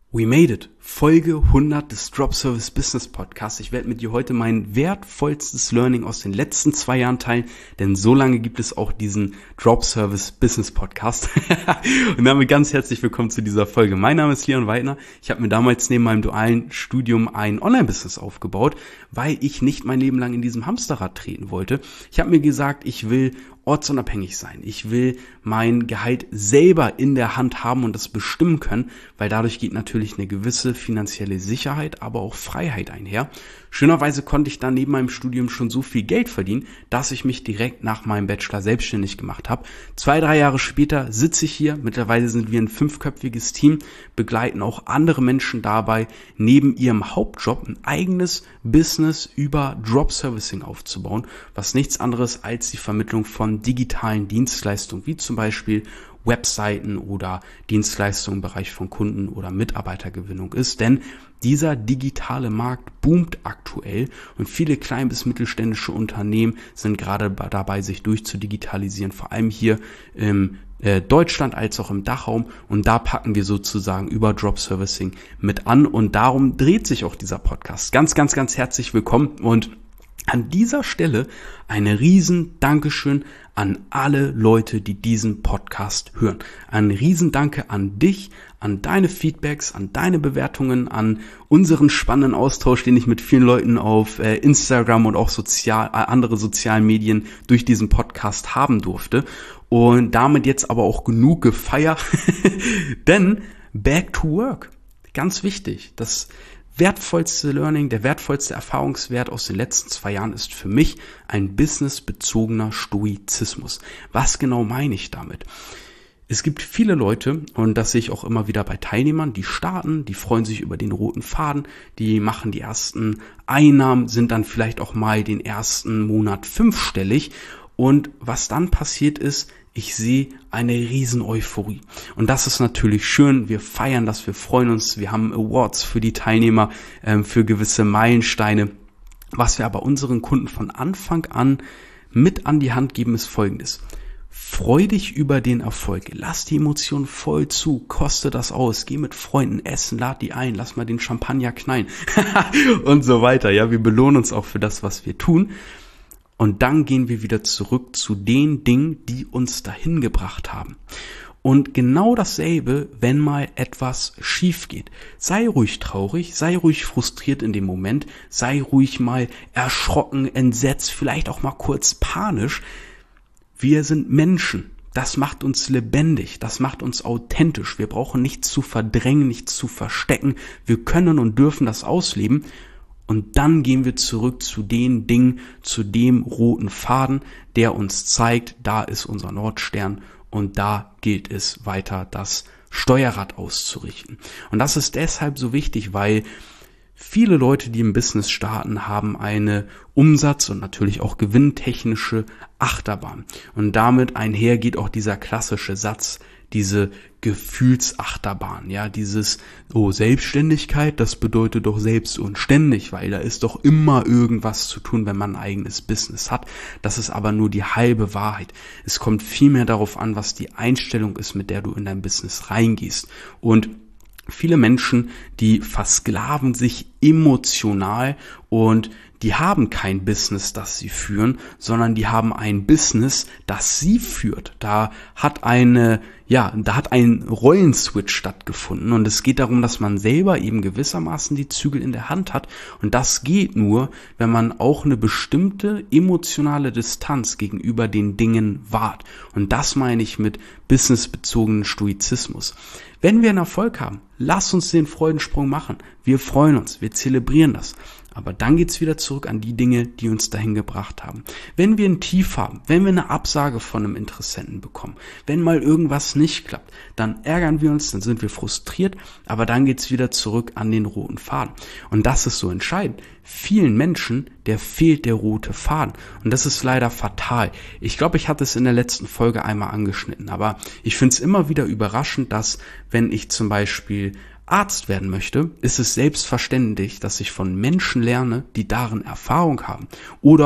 We made it. Folge 100 des Drop Service Business Podcasts. Ich werde mit dir heute mein wertvollstes Learning aus den letzten 2 Jahren teilen, denn so lange gibt es auch diesen Drop Service Business Podcast. Und damit ganz herzlich willkommen zu dieser Folge. Mein Name ist Leon Weidner. Ich habe mir damals neben meinem dualen Studium ein Online-Business aufgebaut, weil ich nicht mein Leben lang in diesem Hamsterrad treten wollte. Ich habe mir gesagt, ich will ortsunabhängig sein. Ich will mein Gehalt selber in der Hand haben und das bestimmen können, weil dadurch geht natürlich eine gewisse finanzielle Sicherheit, aber auch Freiheit einher. Schönerweise konnte ich dann neben meinem Studium schon so viel Geld verdienen, dass ich mich direkt nach meinem Bachelor selbstständig gemacht habe. 2-3 Jahre später sitze ich hier. Mittlerweile sind wir ein 5-köpfiges Team, begleiten auch andere Menschen dabei, neben ihrem Hauptjob ein eigenes Business über Drop Servicing aufzubauen, was nichts anderes als die Vermittlung von digitalen Dienstleistungen, wie zum Beispiel Webseiten oder Dienstleistungen im Bereich von Kunden- oder Mitarbeitergewinnung ist, denn dieser digitale Markt boomt aktuell und viele klein- bis mittelständische Unternehmen sind gerade dabei, sich durchzudigitalisieren, vor allem hier im Deutschland als auch im Dachraum, und da packen wir sozusagen über Drop Servicing mit an und darum dreht sich auch dieser Podcast. Ganz, ganz, ganz herzlich willkommen und an dieser Stelle eine riesen Dankeschön an alle Leute, die diesen Podcast hören. Ein riesen Danke an dich, an deine Feedbacks, an deine Bewertungen, an unseren spannenden Austausch, den ich mit vielen Leuten auf Instagram und auch andere sozialen Medien durch diesen Podcast haben durfte. Und damit jetzt aber auch genug Gefeier, denn back to work. Ganz wichtig, das wertvollste Learning, der wertvollste Erfahrungswert aus den letzten 2 Jahren ist für mich ein businessbezogener Stoizismus. Was genau meine ich damit? Es gibt viele Leute, und das sehe ich auch immer wieder bei Teilnehmern, die starten, die freuen sich über den roten Faden, die machen die ersten Einnahmen, sind dann vielleicht auch mal den ersten Monat 5-stellig. Und was dann passiert ist, ich sehe eine riesen Euphorie. Und das ist natürlich schön. Wir feiern das, wir freuen uns. Wir haben Awards für die Teilnehmer, für gewisse Meilensteine. Was wir aber unseren Kunden von Anfang an mit an die Hand geben, ist Folgendes. Freu dich über den Erfolg. Lass die Emotionen voll zu. Koste das aus. Geh mit Freunden essen. Lad die ein. Lass mal den Champagner knallen. Und so weiter. Ja, wir belohnen uns auch für das, was wir tun. Und dann gehen wir wieder zurück zu den Dingen, die uns dahin gebracht haben. Und genau dasselbe, wenn mal etwas schief geht. Sei ruhig traurig, sei ruhig frustriert in dem Moment, sei ruhig mal erschrocken, entsetzt, vielleicht auch mal kurz panisch. Wir sind Menschen. Das macht uns lebendig, das macht uns authentisch. Wir brauchen nichts zu verdrängen, nichts zu verstecken. Wir können und dürfen das ausleben. Und dann gehen wir zurück zu den Dingen, zu dem roten Faden, der uns zeigt, da ist unser Nordstern und da gilt es weiter, das Steuerrad auszurichten. Und das ist deshalb so wichtig, weil viele Leute, die im Business starten, haben eine Umsatz- und natürlich auch gewinntechnische Achterbahn. Und damit einher geht auch dieser klassische Satz, diese Gefühlsachterbahn, ja, dieses, Selbstständigkeit, das bedeutet doch selbst und ständig, weil da ist doch immer irgendwas zu tun, wenn man ein eigenes Business hat. Das ist aber nur die halbe Wahrheit. Es kommt viel mehr darauf an, was die Einstellung ist, mit der du in dein Business reingehst. Und viele Menschen, die versklaven sich emotional und die haben kein Business, das sie führen, sondern die haben ein Business, das sie führt. Da hat ein Rollenswitch stattgefunden und es geht darum, dass man selber eben gewissermaßen die Zügel in der Hand hat und das geht nur, wenn man auch eine bestimmte emotionale Distanz gegenüber den Dingen wahrt. Und das meine ich mit businessbezogenen Stoizismus. Wenn wir einen Erfolg haben, lass uns den Freudensprung machen. Wir freuen uns, wir zelebrieren das. Aber dann geht's wieder zurück an die Dinge, die uns dahin gebracht haben. Wenn wir ein Tief haben, wenn wir eine Absage von einem Interessenten bekommen, wenn mal irgendwas nicht klappt, dann ärgern wir uns, dann sind wir frustriert, aber dann geht's wieder zurück an den roten Faden. Und das ist so entscheidend. Vielen Menschen, der fehlt der rote Faden. Und das ist leider fatal. Ich glaube, ich hatte es in der letzten Folge einmal angeschnitten, aber ich finde es immer wieder überraschend, dass, wenn ich zum Beispiel Arzt werden möchte, ist es selbstverständlich, dass ich von Menschen lerne, die darin Erfahrung haben oder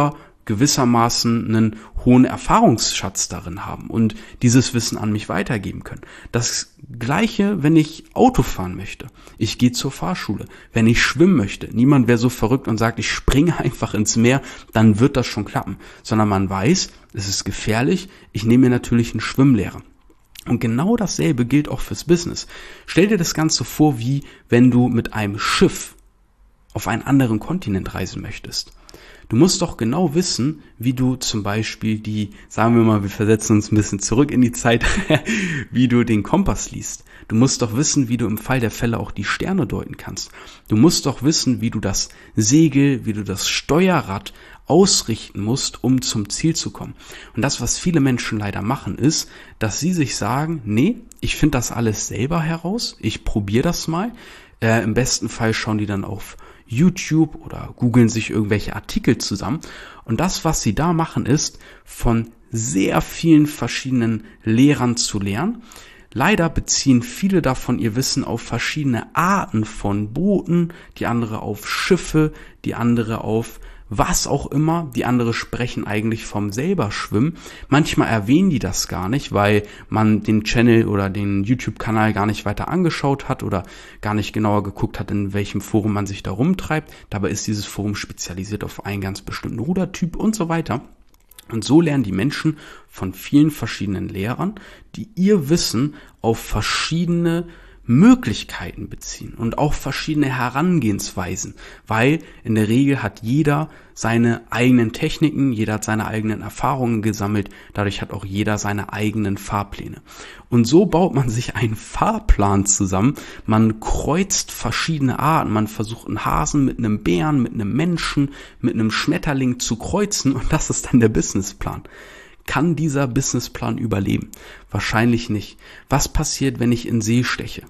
gewissermaßen einen hohen Erfahrungsschatz darin haben und dieses Wissen an mich weitergeben können. Das Gleiche, wenn ich Auto fahren möchte. Ich gehe zur Fahrschule. Wenn ich schwimmen möchte, niemand wäre so verrückt und sagt, ich springe einfach ins Meer, dann wird das schon klappen. Sondern man weiß, es ist gefährlich, ich nehme mir natürlich einen Schwimmlehrer. Und genau dasselbe gilt auch fürs Business. Stell dir das Ganze vor, wie wenn du mit einem Schiff auf einen anderen Kontinent reisen möchtest. Du musst doch genau wissen, wie du zum Beispiel sagen wir mal, wir versetzen uns ein bisschen zurück in die Zeit, wie du den Kompass liest. Du musst doch wissen, wie du im Fall der Fälle auch die Sterne deuten kannst. Du musst doch wissen, wie du das Segel, wie du das Steuerrad ausrichten musst, um zum Ziel zu kommen. Und das, was viele Menschen leider machen, ist, dass sie sich sagen, nee, ich finde das alles selber heraus, ich probiere das mal. Im besten Fall schauen die dann auf YouTube oder googeln sich irgendwelche Artikel zusammen. Und das, was sie da machen, ist, von sehr vielen verschiedenen Lehrern zu lernen. Leider beziehen viele davon ihr Wissen auf verschiedene Arten von Booten, die andere auf Schiffe, die andere auf was auch immer, die andere sprechen eigentlich vom selber Schwimmen. Manchmal erwähnen die das gar nicht, weil man den Channel oder den YouTube-Kanal gar nicht weiter angeschaut hat oder gar nicht genauer geguckt hat, in welchem Forum man sich da rumtreibt. Dabei ist dieses Forum spezialisiert auf einen ganz bestimmten Rudertyp und so weiter. Und so lernen die Menschen von vielen verschiedenen Lehrern, die ihr Wissen auf verschiedene Möglichkeiten beziehen und auch verschiedene Herangehensweisen, weil in der Regel hat jeder seine eigenen Techniken, jeder hat seine eigenen Erfahrungen gesammelt, dadurch hat auch jeder seine eigenen Fahrpläne. Und so baut man sich einen Fahrplan zusammen, man kreuzt verschiedene Arten, man versucht einen Hasen mit einem Bären, mit einem Menschen, mit einem Schmetterling zu kreuzen und das ist dann der Businessplan. Kann dieser Businessplan überleben? Wahrscheinlich nicht. Was passiert, wenn ich in den See steche?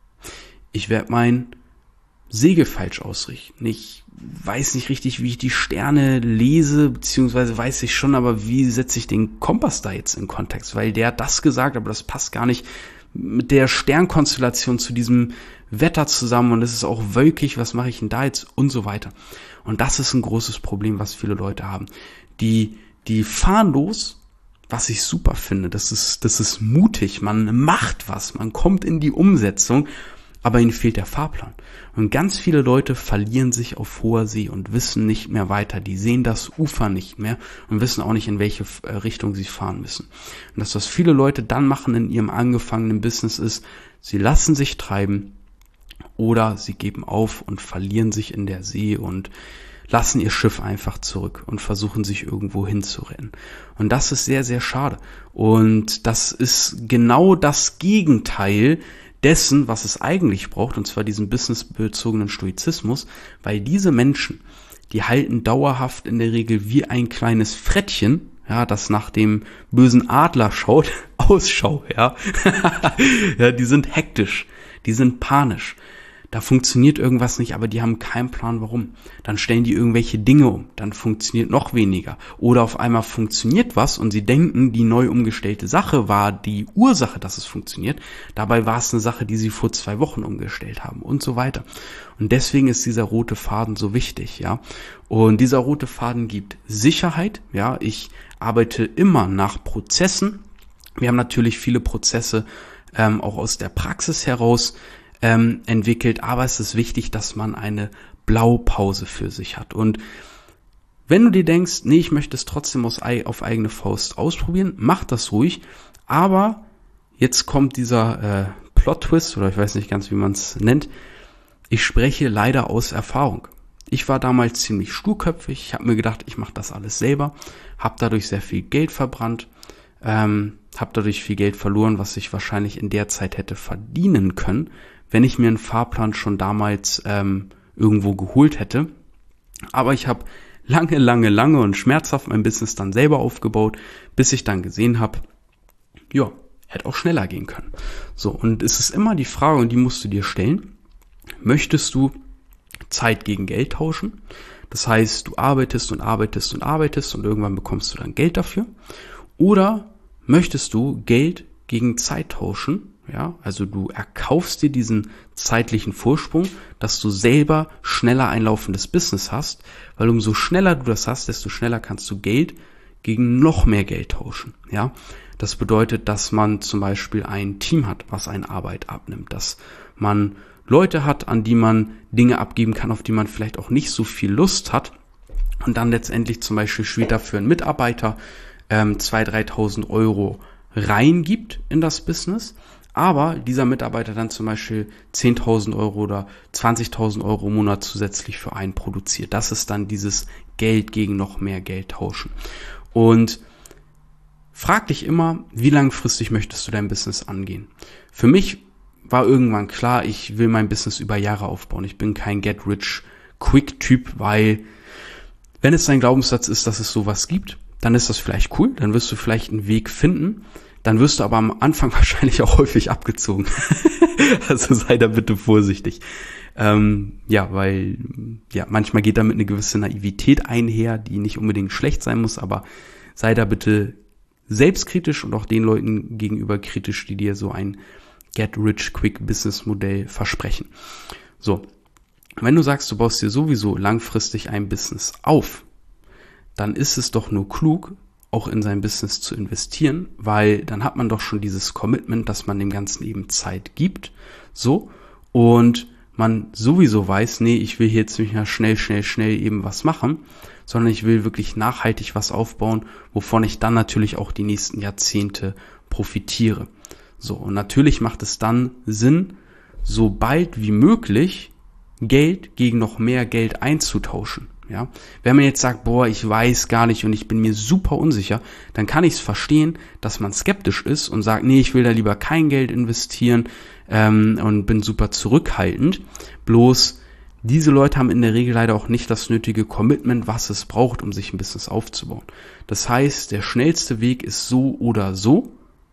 Ich werde mein Segel falsch ausrichten. Ich weiß nicht richtig, wie ich die Sterne lese, beziehungsweise weiß ich schon, aber wie setze ich den Kompass da jetzt in Kontext? Weil der hat das gesagt, aber das passt gar nicht mit der Sternkonstellation zu diesem Wetter zusammen und es ist auch wölkig, was mache ich denn da jetzt und so weiter. Und das ist ein großes Problem, was viele Leute haben. Die fahren los, was ich super finde, das ist mutig, man macht was, man kommt in die Umsetzung, aber ihnen fehlt der Fahrplan. Und ganz viele Leute verlieren sich auf hoher See und wissen nicht mehr weiter, die sehen das Ufer nicht mehr und wissen auch nicht, in welche Richtung sie fahren müssen. Und das, was viele Leute dann machen in ihrem angefangenen Business ist, sie lassen sich treiben oder sie geben auf und verlieren sich in der See und lassen ihr Schiff einfach zurück und versuchen sich irgendwo hinzurennen. Und das ist sehr, sehr schade. Und das ist genau das Gegenteil dessen, was es eigentlich braucht, und zwar diesen businessbezogenen Stoizismus, weil diese Menschen, die halten dauerhaft in der Regel wie ein kleines Frettchen, ja, das nach dem bösen Adler schaut, Ausschau, ja. Ja, die sind hektisch, die sind panisch. Da funktioniert irgendwas nicht, aber die haben keinen Plan, warum. Dann stellen die irgendwelche Dinge um, dann funktioniert noch weniger. Oder auf einmal funktioniert was und sie denken, die neu umgestellte Sache war die Ursache, dass es funktioniert. Dabei war es eine Sache, die sie vor 2 Wochen umgestellt haben und so weiter. Und deswegen ist dieser rote Faden so wichtig, ja. Und dieser rote Faden gibt Sicherheit, ja. Ich arbeite immer nach Prozessen. Wir haben natürlich viele Prozesse auch aus der Praxis heraus entwickelt, aber es ist wichtig, dass man eine Blaupause für sich hat. Und wenn du dir denkst, nee, ich möchte es trotzdem auf eigene Faust ausprobieren, mach das ruhig, aber jetzt kommt dieser Plot-Twist, oder ich weiß nicht ganz, wie man es nennt, ich spreche leider aus Erfahrung. Ich war damals ziemlich sturköpfig, ich habe mir gedacht, ich mache das alles selber, habe dadurch sehr viel Geld verbrannt, habe dadurch viel Geld verloren, was ich wahrscheinlich in der Zeit hätte verdienen können, wenn ich mir einen Fahrplan schon damals irgendwo geholt hätte. Aber ich habe lange und schmerzhaft mein Business dann selber aufgebaut, bis ich dann gesehen habe, ja, hätte auch schneller gehen können. So, und es ist immer die Frage, und die musst du dir stellen, möchtest du Zeit gegen Geld tauschen? Das heißt, du arbeitest und irgendwann bekommst du dann Geld dafür. Oder möchtest du Geld gegen Zeit tauschen, Ja, also du erkaufst dir diesen zeitlichen Vorsprung, dass du selber schneller ein laufendes Business hast, weil umso schneller du das hast, desto schneller kannst du Geld gegen noch mehr Geld tauschen. Ja, das bedeutet, dass man zum Beispiel ein Team hat, was eine Arbeit abnimmt, dass man Leute hat, an die man Dinge abgeben kann, auf die man vielleicht auch nicht so viel Lust hat und dann letztendlich zum Beispiel später für einen Mitarbeiter 2.000, 3.000 Euro reingibt in das Business, aber dieser Mitarbeiter dann zum Beispiel 10.000 Euro oder 20.000 Euro im Monat zusätzlich für einen produziert. Das ist dann dieses Geld gegen noch mehr Geld tauschen. Und frag dich immer, wie langfristig möchtest du dein Business angehen? Für mich war irgendwann klar, ich will mein Business über Jahre aufbauen. Ich bin kein Get-Rich-Quick-Typ, weil wenn es dein Glaubenssatz ist, dass es sowas gibt, dann ist das vielleicht cool, dann wirst du vielleicht einen Weg finden, dann wirst du aber am Anfang wahrscheinlich auch häufig abgezogen. Also sei da bitte vorsichtig. Weil manchmal geht damit eine gewisse Naivität einher, die nicht unbedingt schlecht sein muss, aber sei da bitte selbstkritisch und auch den Leuten gegenüber kritisch, die dir so ein Get-Rich-Quick-Business-Modell versprechen. So, wenn du sagst, du baust dir sowieso langfristig ein Business auf, dann ist es doch nur klug, auch in sein Business zu investieren, weil dann hat man doch schon dieses Commitment, dass man dem Ganzen eben Zeit gibt, so, und man sowieso weiß, nee, ich will hier jetzt nicht mehr schnell eben was machen, sondern ich will wirklich nachhaltig was aufbauen, wovon ich dann natürlich auch die nächsten Jahrzehnte profitiere. So, und natürlich macht es dann Sinn, so bald wie möglich Geld gegen noch mehr Geld einzutauschen. Ja, wenn man jetzt sagt, boah, ich weiß gar nicht und ich bin mir super unsicher, dann kann ich es verstehen, dass man skeptisch ist und sagt, nee, ich will da lieber kein Geld investieren und bin super zurückhaltend. Bloß diese Leute haben in der Regel leider auch nicht das nötige Commitment, was es braucht, um sich ein Business aufzubauen. Das heißt, der schnellste Weg ist so oder so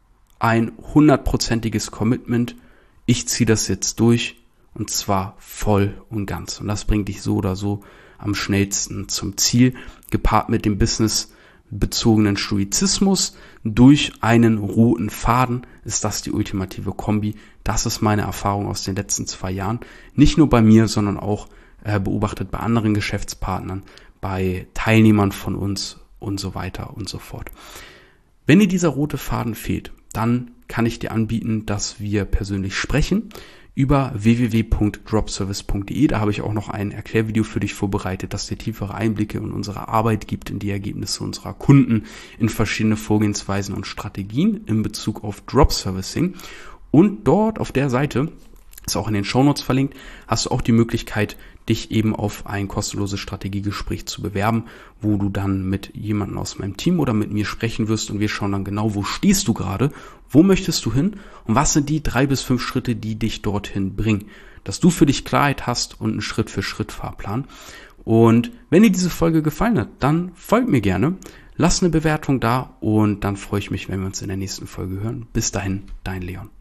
ein 100%iges Commitment. Ich ziehe das jetzt durch und zwar voll und ganz. Und das bringt dich so oder so am schnellsten zum Ziel, gepaart mit dem businessbezogenen Stoizismus durch einen roten Faden ist das die ultimative Kombi. Das ist meine Erfahrung aus den letzten 2 Jahren. Nicht nur bei mir, sondern auch beobachtet bei anderen Geschäftspartnern, bei Teilnehmern von uns und so weiter und so fort. Wenn dir dieser rote Faden fehlt, dann kann ich dir anbieten, dass wir persönlich sprechen über www.dropservice.de. Da habe ich auch noch ein Erklärvideo für dich vorbereitet, das dir tiefere Einblicke in unsere Arbeit gibt, in die Ergebnisse unserer Kunden, in verschiedene Vorgehensweisen und Strategien in Bezug auf Dropservicing. Und dort auf der Seite, ist auch in den Shownotes verlinkt, hast du auch die Möglichkeit, dich eben auf ein kostenloses Strategiegespräch zu bewerben, wo du dann mit jemandem aus meinem Team oder mit mir sprechen wirst und wir schauen dann genau, wo stehst du gerade, wo möchtest du hin und was sind die 3 bis 5 Schritte, die dich dorthin bringen, dass du für dich Klarheit hast und einen Schritt-für-Schritt-Fahrplan. Und wenn dir diese Folge gefallen hat, dann folg mir gerne, lass eine Bewertung da und dann freue ich mich, wenn wir uns in der nächsten Folge hören. Bis dahin, dein Leon.